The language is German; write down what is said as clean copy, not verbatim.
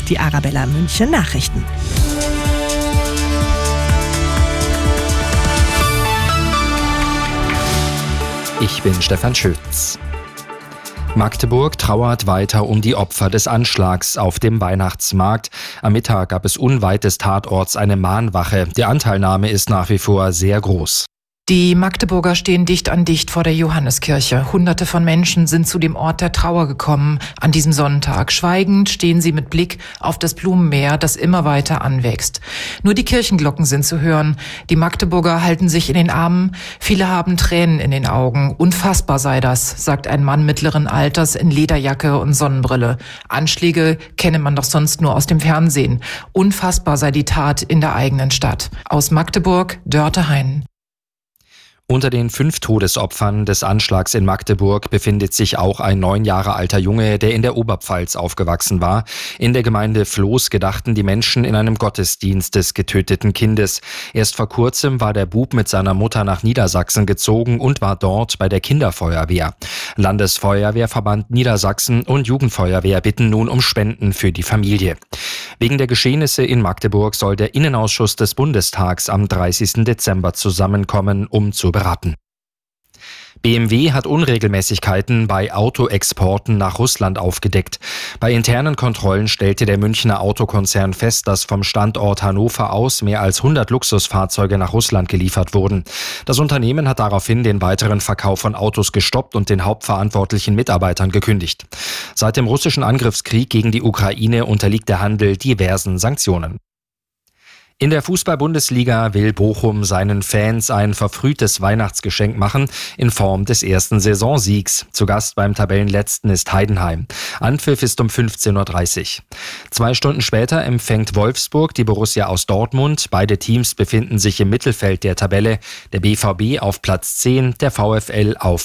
die Arabella München Nachrichten. Ich bin Stefan Schütz. Magdeburg trauert weiter um die Opfer des Anschlags auf dem Weihnachtsmarkt. Am Mittag gab es unweit des Tatorts eine Mahnwache. Die Anteilnahme ist nach wie vor sehr groß. Die Magdeburger stehen dicht an dicht vor der Johanneskirche. Hunderte von Menschen sind zu dem Ort der Trauer gekommen an diesem Sonntag. Schweigend stehen sie mit Blick auf das Blumenmeer, das immer weiter anwächst. Nur die Kirchenglocken sind zu hören. Die Magdeburger halten sich in den Armen. Viele haben Tränen in den Augen. Unfassbar sei das, sagt ein Mann mittleren Alters in Lederjacke und Sonnenbrille. Anschläge kenne man doch sonst nur aus dem Fernsehen. Unfassbar sei die Tat in der eigenen Stadt. Aus Magdeburg, Dörte Hein. Unter den 5 Todesopfern des Anschlags in Magdeburg befindet sich auch ein 9 Jahre alter Junge, der in der Oberpfalz aufgewachsen war. In der Gemeinde Floß gedachten die Menschen in einem Gottesdienst des getöteten Kindes. Erst vor kurzem war der Bub mit seiner Mutter nach Niedersachsen gezogen und war dort bei der Kinderfeuerwehr. Landesfeuerwehrverband Niedersachsen und Jugendfeuerwehr bitten nun um Spenden für die Familie. Wegen der Geschehnisse in Magdeburg soll der Innenausschuss des Bundestags am 30. Dezember zusammenkommen, um zu beraten. BMW hat Unregelmäßigkeiten bei Autoexporten nach Russland aufgedeckt. Bei internen Kontrollen stellte der Münchner Autokonzern fest, dass vom Standort Hannover aus mehr als 100 Luxusfahrzeuge nach Russland geliefert wurden. Das Unternehmen hat daraufhin den weiteren Verkauf von Autos gestoppt und den hauptverantwortlichen Mitarbeitern gekündigt. Seit dem russischen Angriffskrieg gegen die Ukraine unterliegt der Handel diversen Sanktionen. In der Fußball-Bundesliga will Bochum seinen Fans ein verfrühtes Weihnachtsgeschenk machen in Form des ersten Saisonsiegs. Zu Gast beim Tabellenletzten ist Heidenheim. Anpfiff ist um 15.30 Uhr. 2 Stunden später empfängt Wolfsburg die Borussia aus Dortmund. Beide Teams befinden sich im Mittelfeld der Tabelle. Der BVB auf Platz 10, der VfL auf